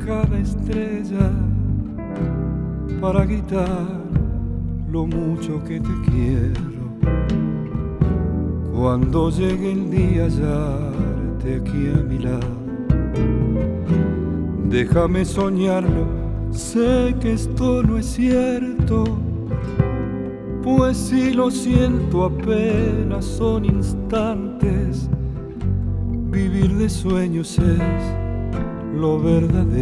cada estrella para gritar lo mucho que te quiero. Cuando llegue el día hallarte aquí a mi lado, déjame soñarlo, sé que esto no es cierto, pues si lo siento apenas son instantes. Vivir de sueños es lo verdadero.